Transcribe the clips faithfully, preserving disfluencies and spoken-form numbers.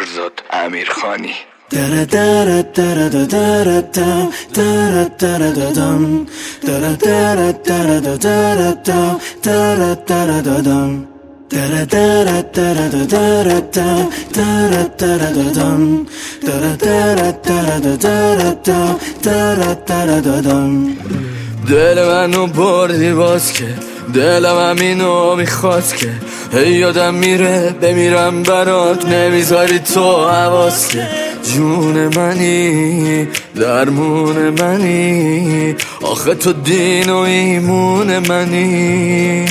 فرزاد امیرخانی. دره دره دره دره دره دم دره دره دم دره دره دره دره دم دره دره دم دره دره دره دره دم دره دره دم دره دره دره دره دم دره دره دم. دل منو بردی باز که دلم همینو میخواد که هی یادم میره بمیرم برات نمیذاری تو حواس که جون منی درمون منی آخه تو دین و ایمون منی.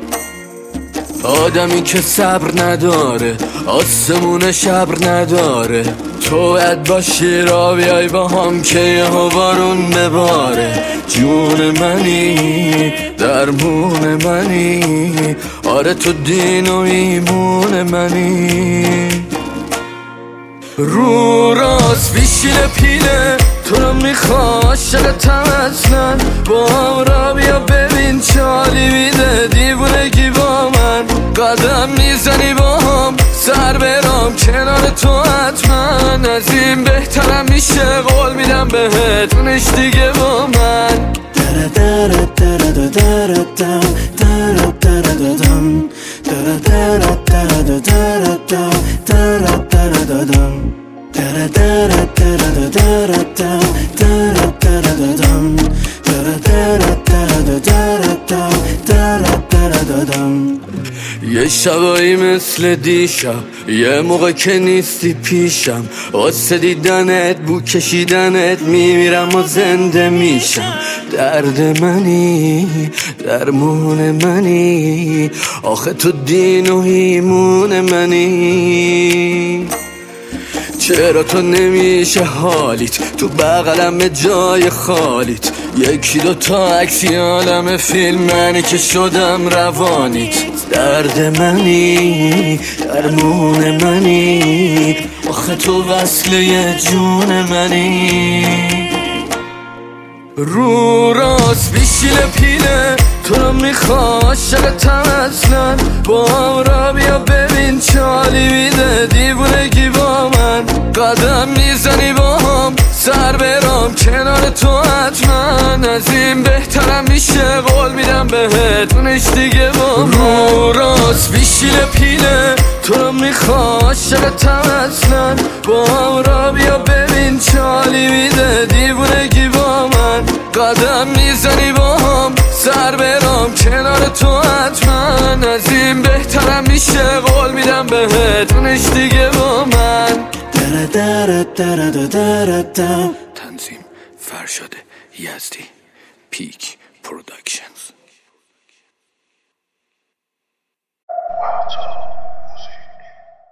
آدمی که صبر نداره آسمون شبر نداره تو باید باشی را بیای با هم که یه بارون بباره جون منی درمون منی آره تو دین و ایمون منی. رو راست بیشینه پینه تو رو میخوا عاشقتم اصلا با هم را بیا ببین چالی میده دیوونگی با من قدم میزنی با هم سر برام کنار تو حتما از این بهترم میشه قول میدم بهت اونش دیگه با من. دره دره دره دره دم دره دره دم دره دره دره دره دم دره دره دم دره دره دره دره دم دره دره دم دره دره دره دره دم دره دره دم. یه شبایی مثل دیشب یه موقع که نیستی پیشم واسه دیدنت بو کشیدنت میمیرم و زنده میشم. درد منی درمون منی آخه تو دین و ایمون منی. چرا تو نمیشه حالیت تو بغلم جای خالیت یکی دو تا عکسی عالم فیلم منی که شدم روانیت. درد منی درمون منی آخه تو وصله جون منی. رو راست بیشینه پینه تو رو میخوا عاشقتم اصلا با هم را بیا ببین چالی میده دیوونگی با من قدم میزنی با هم سر برام کنار تو حتما از این بهترم میشه قول میدم بهت اونش دیگه با من. رو راست بیشینه پینه تو رو میخوا عاشقتم اصلا با هم را بیا ببین چالی میده دیوونگی با من قدم میزنی با هم سر برام کنار تو حتما از این بهترم میشه قول میدم بهت اونش دیگه با من. دره دره دره دره دم. تنظیم فرشاد یزدی، پیک پروداکشنز.